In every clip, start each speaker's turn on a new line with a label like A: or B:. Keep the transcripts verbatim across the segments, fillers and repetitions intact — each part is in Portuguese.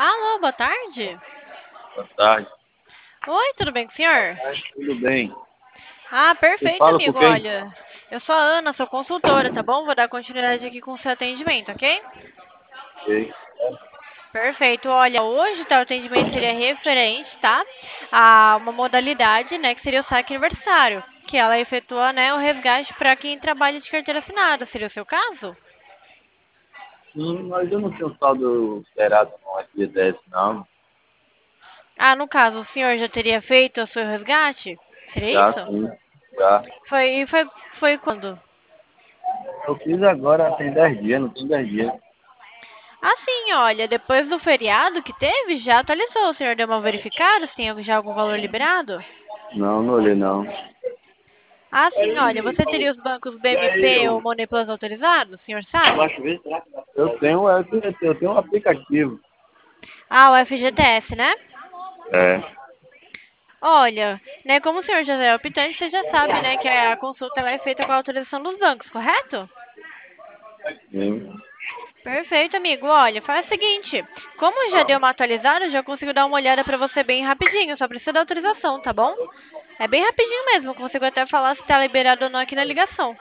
A: Alô, boa tarde.
B: Boa tarde.
A: Oi, tudo bem com o senhor?
B: Tudo bem?
A: Ah,
B: Você
A: perfeito,
B: fala com
A: amigo.
B: quem?
A: Olha, eu sou a Ana, sou consultora, tá bom? Vou dar continuidade aqui com o seu atendimento, ok?
B: Ok.
A: Perfeito. Olha, hoje tá, o atendimento seria referente, tá? A uma modalidade, né, que seria o saque aniversário, que ela efetua, né, o resgate para quem trabalha de carteira assinada. Seria o seu caso?
B: Sim, mas eu não tenho um saldo esperado com F G T S, não.
A: Ah, no caso, o senhor já teria feito o seu resgate? Seria
B: Já
A: isso?
B: sim, já.
A: Foi, e foi, foi quando?
B: Eu fiz agora, tem dez dias, não tem dez dias.
A: Assim, olha, depois do feriado que teve, já atualizou. O senhor deu uma verificada se tem já algum valor liberado?
B: Não, não olhei não.
A: Ah, sim, olha, você teria os bancos B M P ou Money Plus autorizados, o senhor sabe?
B: Eu tenho, eu tenho, eu tenho um aplicativo.
A: Ah, o F G T S, né?
B: É.
A: Olha, né, como o senhor já é optante, você já sabe, né, que a consulta ela é feita com a autorização dos bancos, correto?
B: Sim.
A: Perfeito, amigo. Olha, faz o seguinte, como já deu uma atualizada, eu já consigo dar uma olhada pra você bem rapidinho, só precisa da autorização, tá bom? É bem rapidinho mesmo, consigo até falar se tá liberado ou não aqui na ligação.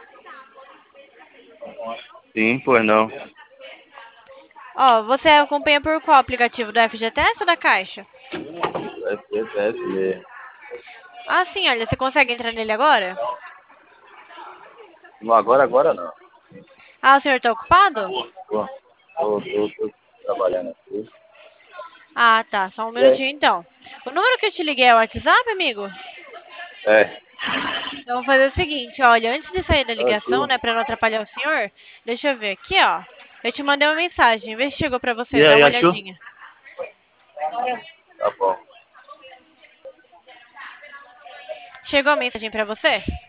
B: Sim, pois não.
A: Ó, você acompanha por qual aplicativo? Do F G T S ou da Caixa?
B: F G T S mesmo.
A: Ah, sim, olha, você consegue entrar nele agora?
B: Não, agora, agora não.
A: Ah, o senhor tá ocupado?
B: Pô, tô, tô, tô trabalhando aqui.
A: Ah, tá, só um
B: E aí?
A: minutinho então. O número que eu te liguei é o WhatsApp, amigo?
B: É.
A: Então, vou fazer o seguinte, olha, antes de sair da
B: Tá
A: ligação,
B: aqui.
A: né, pra não atrapalhar o senhor, deixa eu ver aqui, ó. Eu te mandei uma mensagem, vê se chegou pra
B: E
A: você, dá
B: aí,
A: uma
B: achou?
A: olhadinha.
B: Tá bom.
A: Chegou a mensagem pra você?